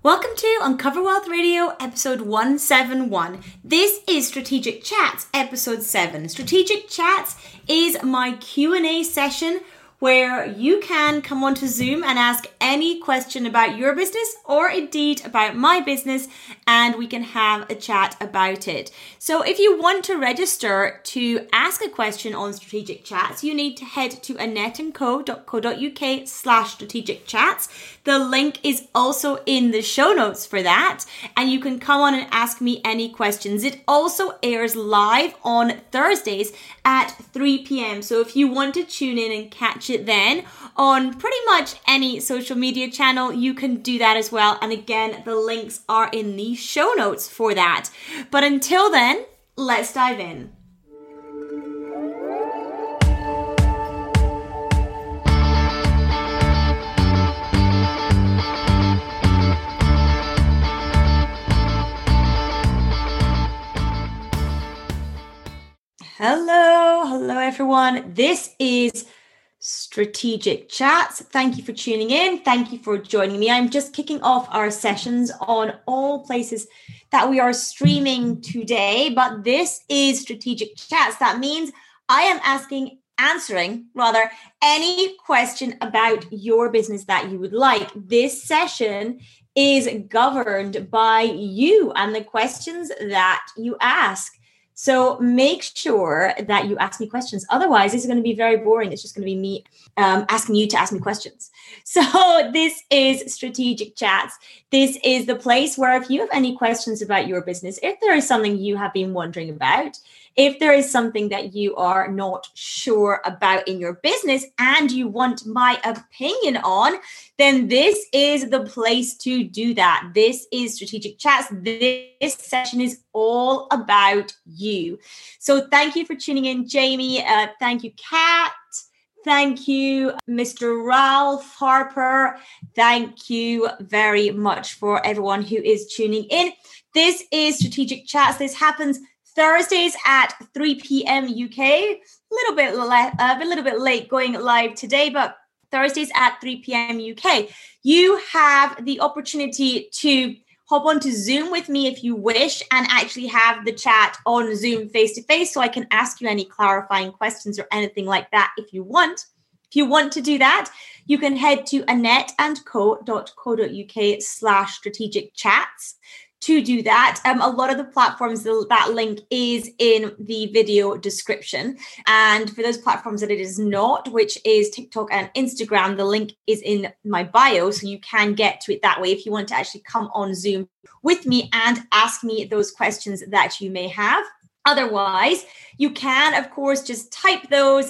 Welcome to Uncover Wealth Radio, episode 171. This is Strategic Chats, episode 7. Strategic Chats is my Q&A session where you can come onto Zoom and ask any question about your business or indeed about my business, and we can have a chat about it. So if you want to register to ask a question on Strategic Chats, you need to head to annetteandco.co.uk/strategic chats. The link is also in the show notes for that, and you can come on and ask me any questions. It also airs live on Thursdays at 3 p.m. So if you want to tune in and catch it then on pretty much any social media channel, you can do that as well. And again, the links are in the show notes for that. But until then, let's dive in. Hello everyone. This is Strategic Chats. Thank you for tuning in. Thank you for joining me. I'm just kicking off our sessions on all places that we are streaming today, but this is Strategic Chats. That means I am answering any question about your business that you would like. This session is governed by you and the questions that you ask. So make sure that you ask me questions. Otherwise, this is going to be very boring. It's just going to be me asking you to ask me questions. So this is Strategic Chats. This is the place where if you have any questions about your business, if there is something you have been wondering about, if there is something that you are not sure about in your business and you want my opinion on, then this is the place to do that. This is Strategic Chats. This session is all about you. So thank you for tuning in, Jamie. Thank you, Kat. Thank you, Mr. Ralph Harper. Thank you very much for everyone who is tuning in. This is Strategic Chats. This happens Thursdays at 3 p.m. UK. A little bit late going live today, but Thursdays at 3 p.m. UK. You have the opportunity to hop onto Zoom with me if you wish and actually have the chat on Zoom face-to-face so I can ask you any clarifying questions or anything like that if you want. If you want to do that, you can head to annetteandco.co.uk/strategic chats. To do that, a lot of the platforms, that link is in the video description. And for those platforms that it is not, which is TikTok and Instagram, the link is in my bio. So you can get to it that way if you want to actually come on Zoom with me and ask me those questions that you may have. Otherwise, you can, of course, just type those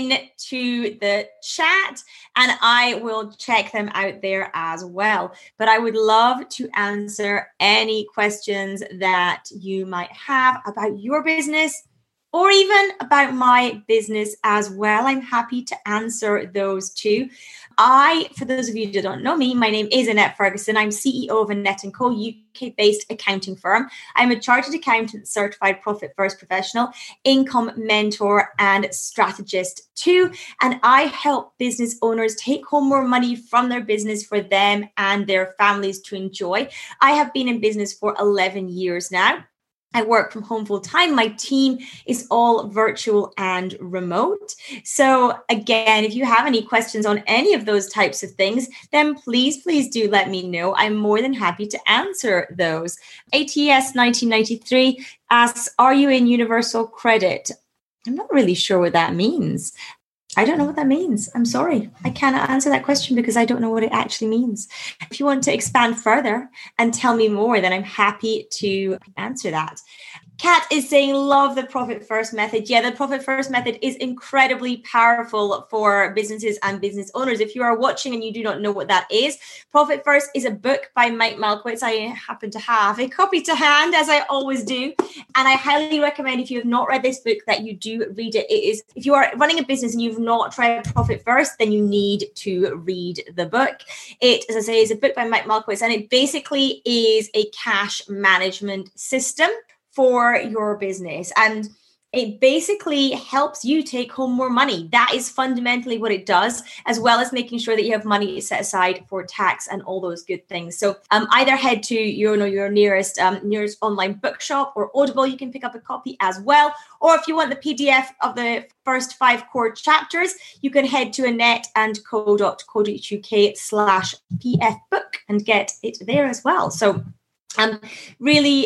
into the chat and I will check them out there as well. But I would love to answer any questions that you might have about your business or even about my business as well. I'm happy to answer those too. For those of you who don't know me, my name is Annette Ferguson. I'm CEO of Annette & Co, UK-based accounting firm. I'm a chartered accountant, certified profit first professional, income mentor, and strategist too. And I help business owners take home more money from their business for them and their families to enjoy. I have been in business for 11 years now. I work from home full time. My team is all virtual and remote. So again, if you have any questions on any of those types of things, then please do let me know. I'm more than happy to answer those. ATS 1993 asks, are you in Universal Credit? I'm not really sure what that means. I don't know what that means. I'm sorry. I cannot answer that question because I don't know what it actually means. If you want to expand further and tell me more, then I'm happy to answer that. Kat is saying, love the Profit First method. Yeah, the Profit First method is incredibly powerful for businesses and business owners. If you are watching and you do not know what that is, Profit First is a book by Mike Malkowitz. I happen to have a copy to hand, as I always do. And I highly recommend, if you have not read this book, that you do read it. It is, if you are running a business and you've not tried Profit First, then you need to read the book. It, as I say, is a book by Mike Malkowitz, and it basically is a cash management system for your business. And it basically helps you take home more money. That is fundamentally what it does, as well as making sure that you have money set aside for tax and all those good things. So either head to your nearest online bookshop or Audible. You can pick up a copy as well. Or if you want the PDF of the first 5 core chapters, you can head to annetteandco.co.uk/pfbook and get it there as well. So really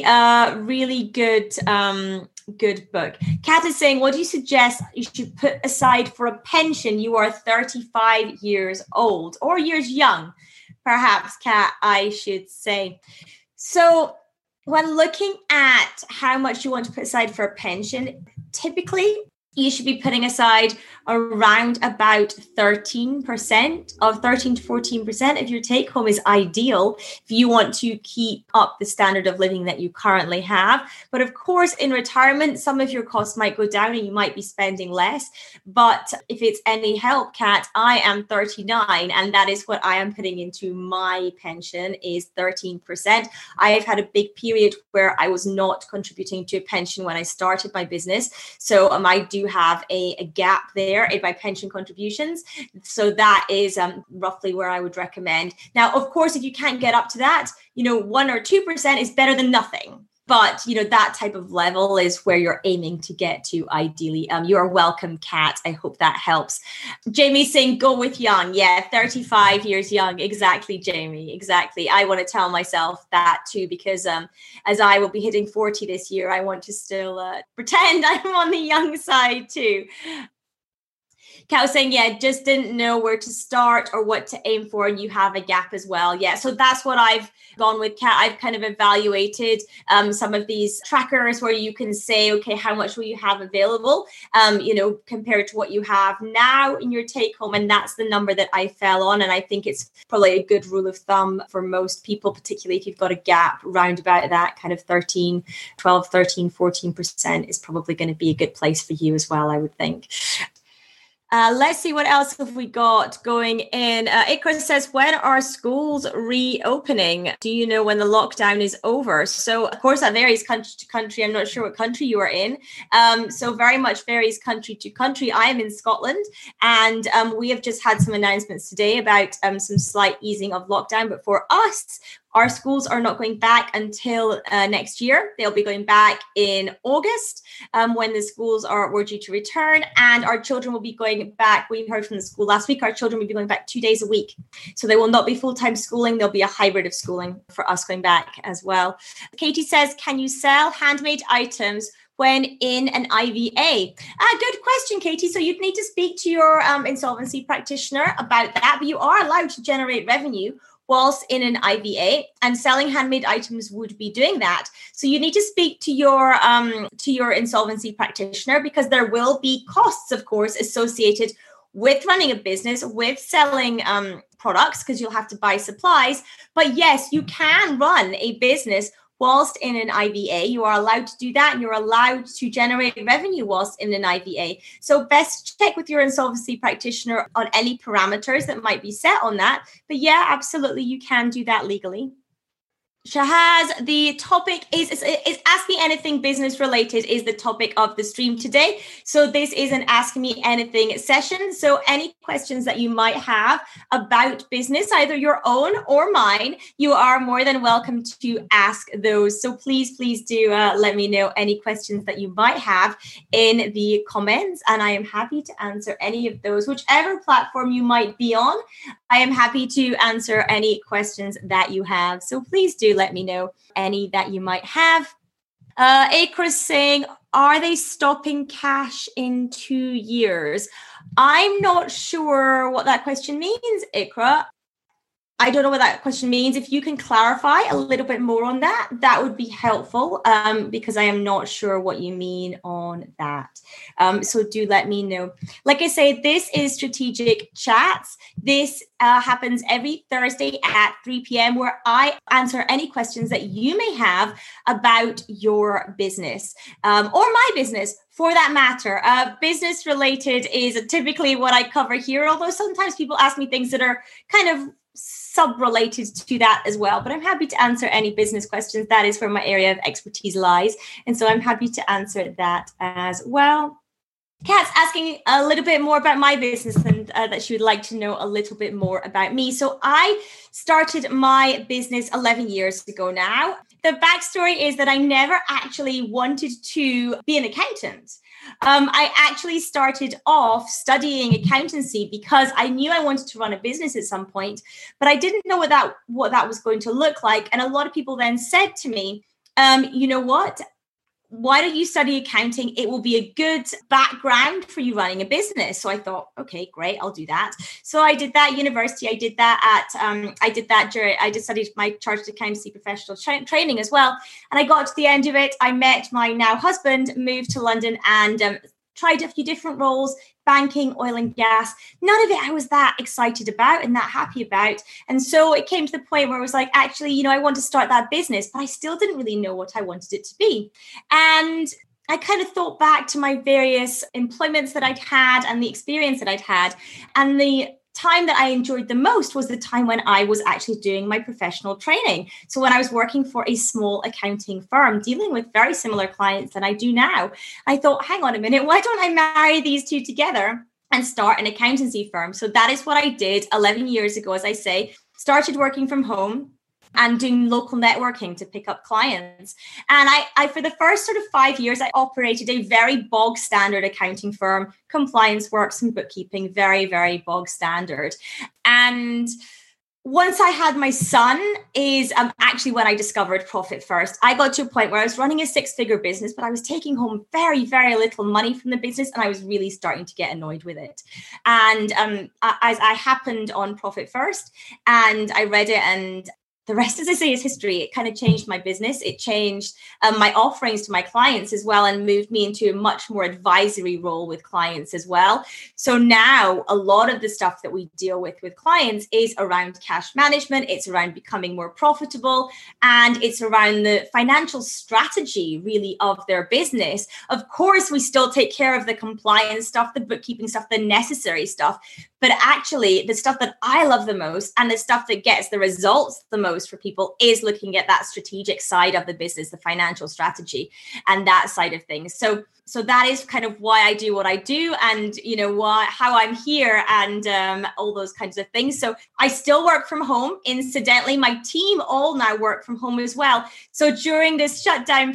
good book. Kat is saying, what do you suggest you should put aside for a pension? You are 35 years old or years young, perhaps, Kat, I should say. So when looking at how much you want to put aside for a pension, typically you should be putting aside around about 13% of 13 to 14% of your take home is ideal if you want to keep up the standard of living that you currently have. But of course, in retirement, some of your costs might go down and you might be spending less. But if it's any help, Kat, I am 39 and that is what I am putting into my pension is 13%. I have had a big period where I was not contributing to a pension when I started my business. So I do have a gap there in my pension contributions. So that is roughly where I would recommend. Now, of course, if you can't get up to that, 1 or 2% is better than nothing. But, that type of level is where you're aiming to get to ideally. You are welcome, Kat. I hope that helps. Jamie's saying, go with young. Yeah, 35 years young. Exactly, Jamie. Exactly. I want to tell myself that too, because as I will be hitting 40 this year, I want to still pretend I'm on the young side too. Kat was saying, yeah, just didn't know where to start or what to aim for, and you have a gap as well. Yeah, so that's what I've gone with, Kat. I've kind of evaluated some of these trackers where you can say, okay, how much will you have available, compared to what you have now in your take home, and that's the number that I fell on, and I think it's probably a good rule of thumb for most people, particularly if you've got a gap round about that kind of 14% is probably going to be a good place for you as well, I would think. Let's see what else have we got going in. Ikra says, when are schools reopening? Do you know when the lockdown is over? So, of course, that varies country to country. I'm not sure what country you are in. So very much varies country to country. I am in Scotland, and we have just had some announcements today about some slight easing of lockdown. But for us, our schools are not going back until next year. They'll be going back in August when the schools were due to return, and our children will be going back. We heard from the school last week, our children will be going back 2 days a week. So they will not be full-time schooling. There'll be a hybrid of schooling for us going back as well. Katie says, can you sell handmade items when in an IVA? Good question, Katie. So you'd need to speak to your insolvency practitioner about that, but you are allowed to generate revenue whilst in an IVA, and selling handmade items would be doing that. So you need to speak to your insolvency practitioner, because there will be costs, of course, associated with running a business, with selling products, because you'll have to buy supplies. But yes, you can run a business whilst in an IVA. You are allowed to do that, and you're allowed to generate revenue whilst in an IVA. So best check with your insolvency practitioner on any parameters that might be set on that. But yeah, absolutely, you can do that legally. Shahaz, the topic is Ask Me Anything Business Related is the topic of the stream today. So this is an Ask Me Anything session. So any questions that you might have about business, either your own or mine, you are more than welcome to ask those. So please do let me know any questions that you might have in the comments, and I am happy to answer any of those. Whichever platform you might be on, I am happy to answer any questions that you have. So please do let me know any that you might have. Akra's saying, are they stopping cash in 2 years? I'm not sure what that question means, Ikra. I don't know what that question means. If you can clarify a little bit more on that, that would be helpful, because I am not sure what you mean on that. So do let me know. Like I say, this is Strategic Chats. This happens every Thursday at 3 p.m. where I answer any questions that you may have about your business or my business. For that matter, business related is typically what I cover here, although sometimes people ask me things that are kind of sub-related to that as well, but I'm happy to answer any business questions. That is where my area of expertise lies. And so I'm happy to answer that as well. Kat's asking a little bit more about my business and that she would like to know a little bit more about me. So I started my business 11 years ago now. The backstory is that I never actually wanted to be an accountant. I actually started off studying accountancy because I knew I wanted to run a business at some point, but I didn't know what that was going to look like. And a lot of people then said to me, you know what? Why don't you study accounting? It will be a good background for you running a business. So I thought, okay, great, I'll do that. So I did that at university. I did that I just studied my chartered accountancy professional training as well. And I got to the end of it. I met my now husband, moved to London, and tried a few different roles, banking, oil and gas. None of it I was that excited about and that happy about. And so it came to the point where I was like, actually, I want to start that business, but I still didn't really know what I wanted it to be. And I kind of thought back to my various employments that I'd had and the experience that I'd had. And the time that I enjoyed the most was the time when I was actually doing my professional training. So when I was working for a small accounting firm, dealing with very similar clients than I do now, I thought, hang on a minute, why don't I marry these two together and start an accountancy firm? So that is what I did 11 years ago, as I say, started working from home and doing local networking to pick up clients. And I for the first sort of 5 years, I operated a very bog standard accounting firm, compliance works and bookkeeping, very, very bog standard. And once I had my son is actually when I discovered Profit First. I got to a point where I was running a 6-figure business, but I was taking home very, very little money from the business. And I was really starting to get annoyed with it. And I happened on Profit First and I read it, and the rest, as I say, is history. It kind of changed my business. It changed my offerings to my clients as well, and moved me into a much more advisory role with clients as well. So now a lot of the stuff that we deal with clients is around cash management. It's around becoming more profitable, and it's around the financial strategy really of their business. Of course, we still take care of the compliance stuff, the bookkeeping stuff, the necessary stuff. But actually, the stuff that I love the most and the stuff that gets the results the most for people is looking at that strategic side of the business, the financial strategy and that side of things. So that is kind of why I do what I do, and how I'm here, and all those kinds of things. So I still work from home. Incidentally, my team all now work from home as well. So during this lockdown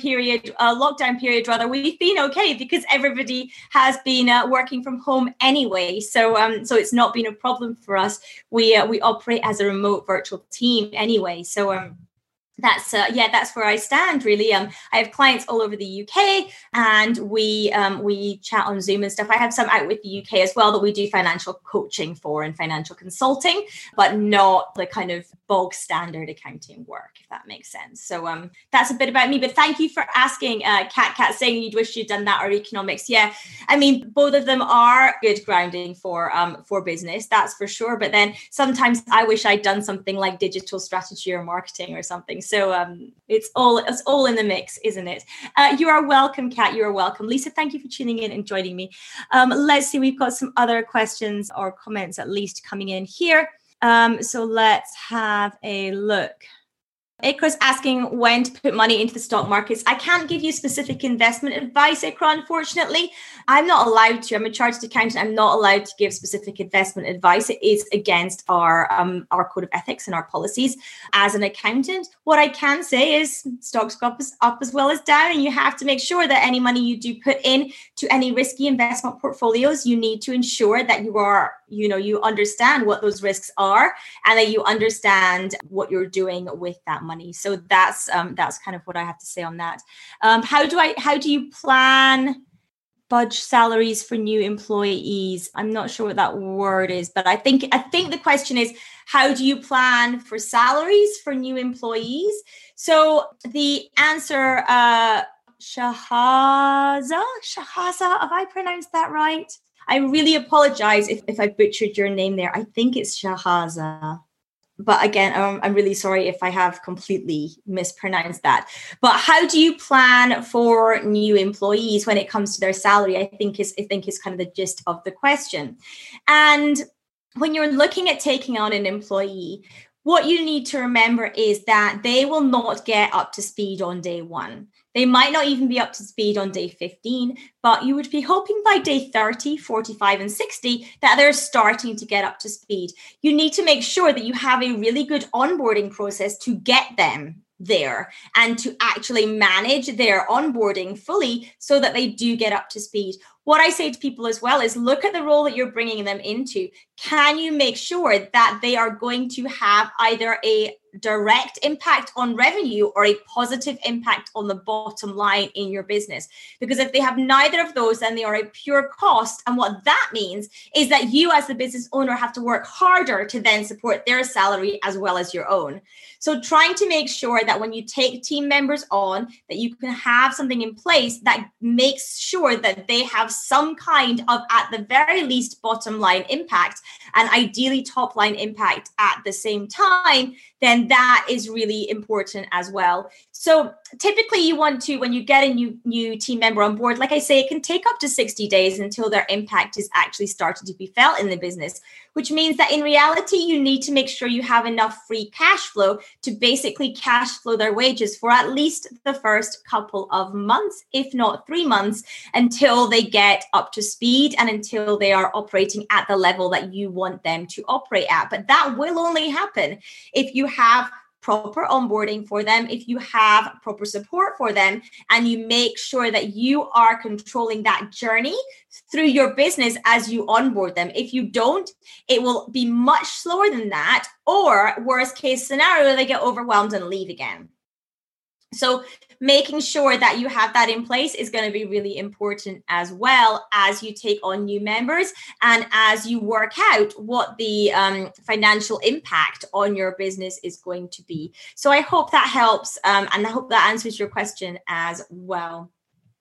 period, we've been okay because everybody has been working from home anyway. So it's not been a problem for us. We operate as a remote virtual team anyway. So that's where I stand really. I have clients all over the UK, and we chat on Zoom and stuff. I have some out with the UK as well that we do financial coaching for and financial consulting, but not the kind of bog standard accounting work, if that makes sense. So that's a bit about me. But thank you for asking, Kat, saying you'd wish you'd done that, or economics. Yeah, I mean, both of them are good grounding for business, that's for sure. But then sometimes I wish I'd done something like digital strategy or marketing or something. So it's all in the mix, isn't it? You are welcome, Kat. You are welcome. Lisa, thank you for tuning in and joining me. Let's see, we've got some other questions or comments at least coming in here. So let's have a look. Ikra's asking when to put money into the stock markets. I can't give you specific investment advice, Ikra, unfortunately. I'm not allowed to. I'm a chartered accountant. I'm not allowed to give specific investment advice. It is against our code of ethics and our policies as an accountant. What I can say is stocks go up as well as down, and you have to make sure that any money you do put in to any risky investment portfolios, you need to ensure that you understand what those risks are, and that you understand what you're doing with that money. So that's kind of what I have to say on that. How do you plan budge salaries for new employees? I'm not sure what that word is, but I think the question is, how do you plan for salaries for new employees? So the answer, Shahaza, have I pronounced that right? I really apologize if I butchered your name there. I think it's Shahaza. But again, I'm really sorry if I have completely mispronounced that. But how do you plan for new employees when it comes to their salary? I think is kind of the gist of the question. And when you're looking at taking on an employee, what you need to remember is that they will not get up to speed on day one. They might not even be up to speed on day 15, but you would be hoping by day 30, 45, and 60 that they're starting to get up to speed. You need to make sure that you have a really good onboarding process to get them there and to actually manage their onboarding fully so that they do get up to speed. What I say to people as well is look at the role that you're bringing them into. Can you make sure that they are going to have either a direct impact on revenue or a positive impact on the bottom line in your business? Because if they have neither of those, then they are a pure cost. And what that means is that you as the business owner have to work harder to then support their salary as well as your own. So trying to make sure that when you take team members on, that you can have something in place that makes sure that they have some kind of, at the very least, bottom line impact and ideally top line impact at the same time, then that is really important as well. So typically you want to, when you get a new team member on board, like I say, it can take up to 60 days until their impact is actually starting to be felt in the business, which means that in reality, you need to make sure you have enough free cash flow to basically cash flow their wages for at least the first couple of months, if not 3 months, until they get up to speed and until they are operating at the level that you want them to operate at. But that will only happen if you have proper onboarding for them, if you have proper support for them, and you make sure that you are controlling that journey through your business as you onboard them. If you don't, it will be much slower than that, or worst case scenario, they get overwhelmed and leave again. So making sure that you have that in place is going to be really important as well as you take on new members and as you work out what the financial impact on your business is going to be. So I hope that helps and I hope that answers your question as well.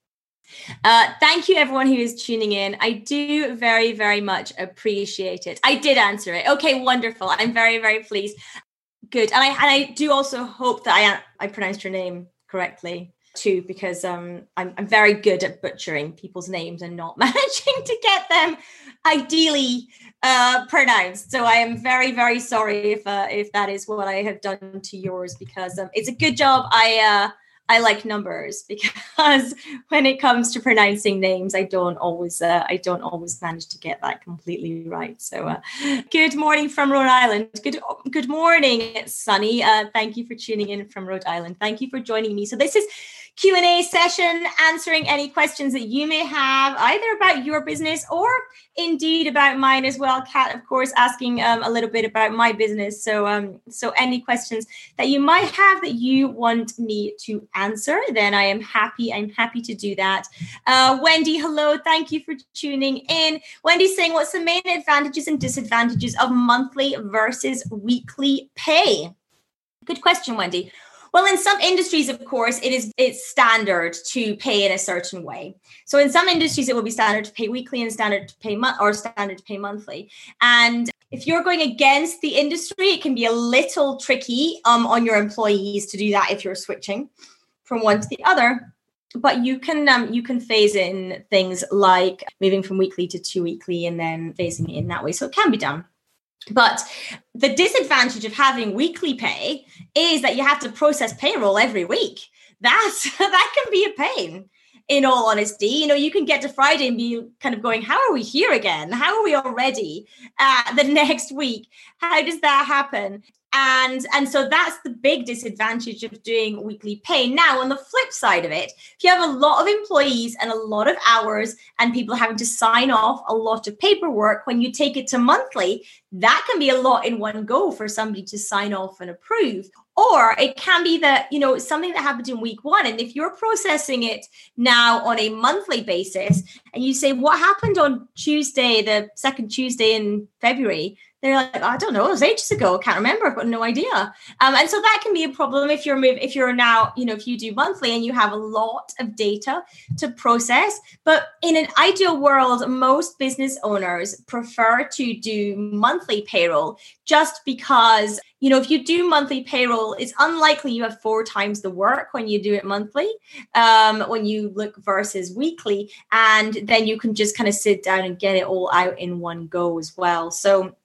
Thank you, everyone who is tuning in. I do very, very much appreciate it. I did answer it. Okay, wonderful. I'm very, very pleased. Good. And I do also hope that I pronounced your name correctly too, because I'm very good at butchering people's names and not managing to get them ideally pronounced. So I am very, very sorry if that is what I have done to yours, because it's a good job. I like numbers, because when it comes to pronouncing names, I don't always manage to get that completely right. So good morning from Rhode Island. Good morning, it's Sunny. Thank you for tuning in from Rhode Island. Thank you for joining me. So this is Q&A session, answering any questions that you may have either about your business or indeed about mine as well. Kat, of course, asking a little bit about my business. So so any questions that you might have that you want me to answer, then I'm happy to do that. Wendy, hello. Thank you for tuning in. Wendy's saying, what's the main advantages and disadvantages of monthly versus weekly pay? Good question, Wendy. Well, in some industries, of course, it's standard to pay in a certain way. So in some industries, it will be standard to pay weekly and standard to pay standard to pay monthly. And if you're going against the industry, it can be a little tricky on your employees to do that if you're switching from one to the other. But you can phase in things like moving from weekly to 2 weekly and then phasing it in that way. So it can be done. But the disadvantage of having weekly pay is that you have to process payroll every week. That can be a pain, in all honesty. You know, you can get to Friday and be kind of going, how are we here again? How are we already the next week? How does that happen? And so that's the big disadvantage of doing weekly pay. Now, on the flip side of it, if you have a lot of employees and a lot of hours and people having to sign off a lot of paperwork, when you take it to monthly, that can be a lot in one go for somebody to sign off and approve. Or it can be that, you know, something that happened in week one. And if you're processing it now on a monthly basis and you say, what happened on Tuesday, the second Tuesday in February? They're like, I don't know, it was ages ago. I can't remember. I've got no idea. And so that can be a problem if you're now, you know, if you do monthly and you have a lot of data to process. But in an ideal world, most business owners prefer to do monthly payroll just because, you know, if you do monthly payroll, it's unlikely you have 4 times the work when you do it monthly, when you look versus weekly. And then you can just kind of sit down and get it all out in one go as well. So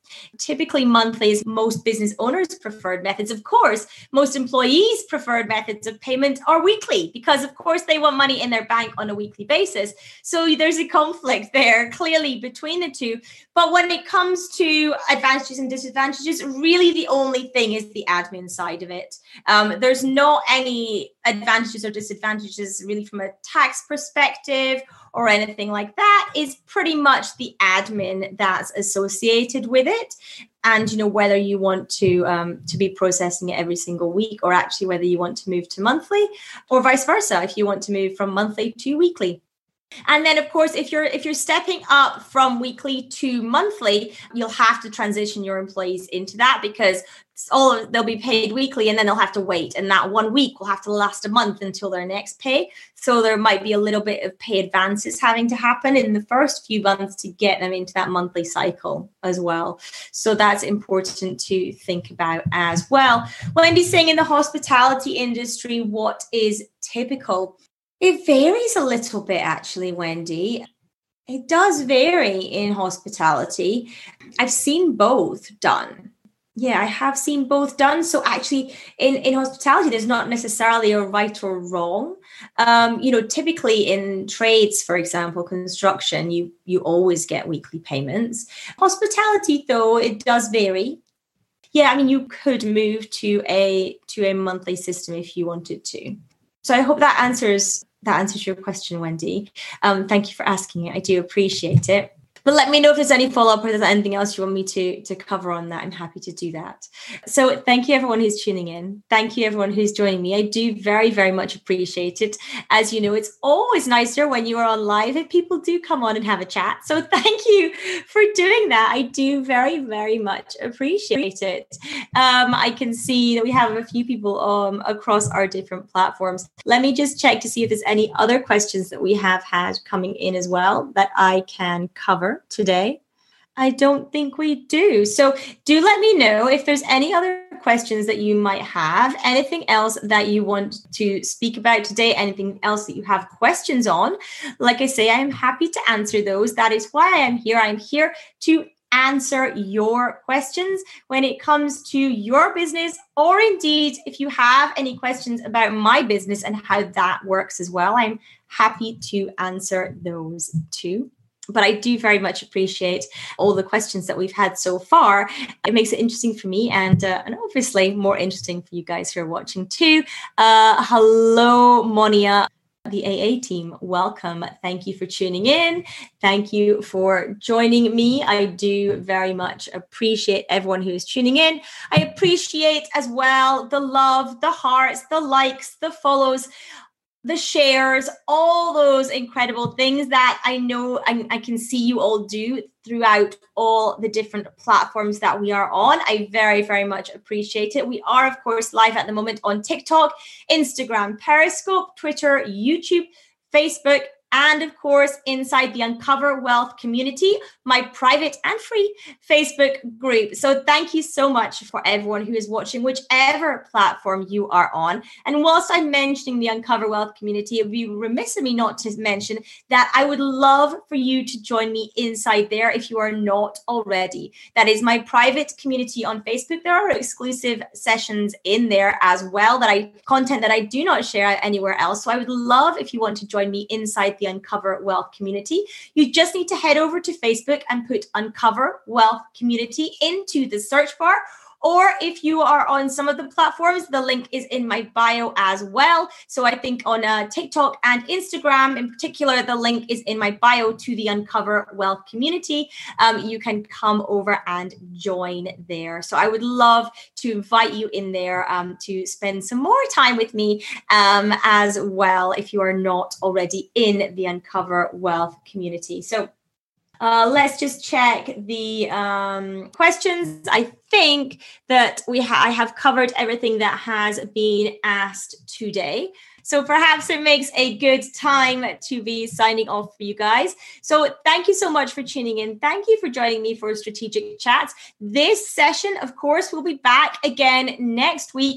Typically, monthly is most business owners' preferred methods. Of course, most employees' preferred methods of payment are weekly because, of course, they want money in their bank on a weekly basis. So there's a conflict there clearly between the two. But when it comes to advantages and disadvantages, really the only thing is the admin side of it. There's not any advantages or disadvantages really from a tax perspective or anything like that. Is pretty much the admin that's associated with it, and whether you want to be processing it every single week, or actually whether you want to move to monthly, or vice versa if you want to move from monthly to weekly. And then, of course, if you're stepping up from weekly to monthly, you'll have to transition your employees into that, because they'll be paid weekly and then they'll have to wait. And that 1 week will have to last a month until their next pay. So there might be a little bit of pay advances having to happen in the first few months to get them into that monthly cycle as well. So that's important to think about as well. Wendy's saying, in the hospitality industry, what is typical? It varies a little bit, actually, Wendy. It does vary in hospitality. I've seen both done. Yeah, I have seen both done. So actually, in hospitality, there's not necessarily a right or wrong. Typically in trades, for example, construction, you always get weekly payments. Hospitality, though, it does vary. Yeah, I mean, you could move to a monthly system if you wanted to. So I hope that answers your question, Wendy. Thank you for asking it. I do appreciate it. But let me know if there's any follow-up or there's anything else you want me to cover on that. I'm happy to do that. So thank you, everyone who's tuning in. Thank you, everyone who's joining me. I do very, very much appreciate it. As you know, it's always nicer when you are on live if people do come on and have a chat. So thank you for doing that. I do very, very much appreciate it. I can see that we have a few people across our different platforms. Let me just check to see if there's any other questions that we have had coming in as well that I can cover today. I don't think we do. So do let me know if there's any other questions that you might have, anything else that you want to speak about today, anything else that you have questions on. Like I say, I am happy to answer those. That is why I am here. I'm here to answer your questions when it comes to your business, or indeed, if you have any questions about my business and how that works as well, I'm happy to answer those too. But I do very much appreciate all the questions that we've had so far. It makes it interesting for me and obviously more interesting for you guys who are watching too. Hello, Monia, the AA team. Welcome. Thank you for tuning in. Thank you for joining me. I do very much appreciate everyone who is tuning in. I appreciate as well the love, the hearts, the likes, the follows, the shares, all those incredible things that I know I can see you all do throughout all the different platforms that we are on. I very, very much appreciate it. We are, of course, live at the moment on TikTok, Instagram, Periscope, Twitter, YouTube, Facebook, and of course, inside the Uncover Wealth community, my private and free Facebook group. So thank you so much for everyone who is watching, whichever platform you are on. And whilst I'm mentioning the Uncover Wealth community, it would be remiss of me not to mention that I would love for you to join me inside there if you are not already. That is my private community on Facebook. There are exclusive sessions in there as well, content that I do not share anywhere else. So I would love if you want to join me inside the Uncover Wealth community. You just need to head over to Facebook and put Uncover Wealth community into the search bar. Or if you are on some of the platforms, the link is in my bio as well. So I think on TikTok and Instagram in particular, the link is in my bio to the Uncover Wealth community. You can come over and join there. So I would love to invite you in there to spend some more time with me as well if you are not already in the Uncover Wealth community. So let's just check the questions. I think that I have covered everything that has been asked today. So perhaps it makes a good time to be signing off for you guys. So thank you so much for tuning in. Thank you for joining me for Strategic Chats. This session, of course, will be back again next week,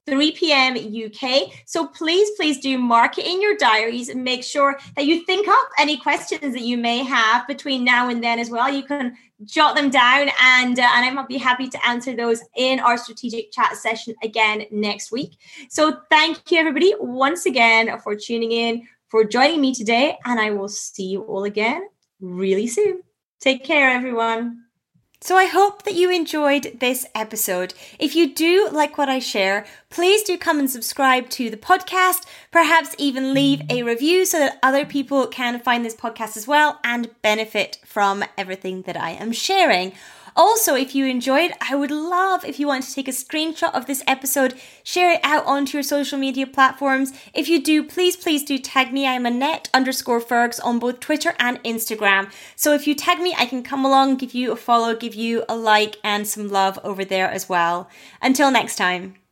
3 p.m. UK. So please do mark it in your diaries and make sure that you think up any questions that you may have between now and then as well. You can jot them down and I might be happy to answer those in our strategic chat session again next week. So thank you everybody once again for tuning in, for joining me today, and I will see you all again really soon. Take care, everyone. So I hope that you enjoyed this episode. If you do like what I share, please do come and subscribe to the podcast, perhaps even leave a review so that other people can find this podcast as well and benefit from everything that I am sharing. Also, if you enjoyed, I would love if you want to take a screenshot of this episode, share it out onto your social media platforms. If you do, please do tag me. I'm Annette_Fergs on both Twitter and Instagram. So if you tag me, I can come along, give you a follow, give you a like and some love over there as well. Until next time.